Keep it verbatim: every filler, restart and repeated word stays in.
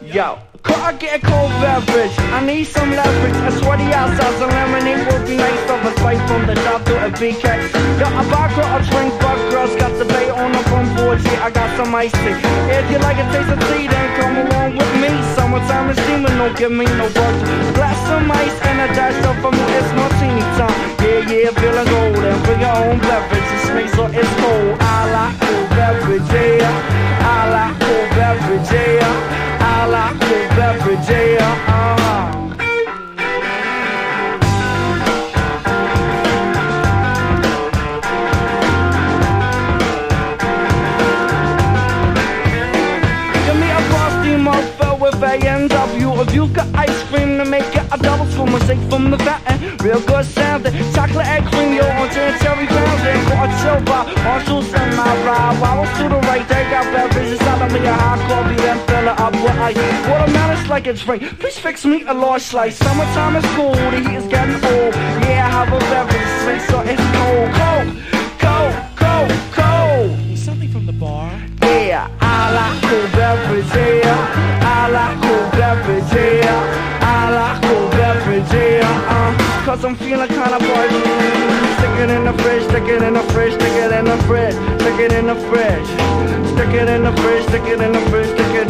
Yo, could I get a cold beverage? I need some leverage. A sweaty outside, some lemonade would be nice. Of a slice from the shop to a B K. Yo, a vodka, a drink, but girls got the bay on up on board. Yeah, I got some iced tea. If you like a taste of tea, then come along with me. Summertime is steaming, don't give me no bugs. Glass some ice and a dash up for me. It's martini time. Yeah, yeah, feeling golden. Bring your own beverage. It's me, so it's cold. I like cold beverage, yeah. I like cold beverage, yeah. I like cold beverage, yeah. Uh-huh. Give me a frosty mug filled with A and W. If you got ice cream to make it a double spoon, mistake from the fountain. Real good sounding. Chocolate egg cream, yo, on ten cherry pounding. Got a chill bar, Marshall send my ride. Wobbles to the right, they got beverages out of me. A hot coffee, then fill it up with ice. Watermelon's like a drink. Please fix me a large slice. Summertime is cool, the heat is getting old. Yeah, I have a beverage, sweet, so it's cold, cold, cold, cold, cold. Something from the bar. Yeah, I like cold beverage, yeah. I like cold beverage, yeah. I like cold beverage, yeah. Uh, Cause I'm feeling kinda buzzed. Stick it in the fridge, stick it in the fridge, stick it in the fridge, stick it in the fridge, stick it in the fridge, stick it in the fridge, stick it in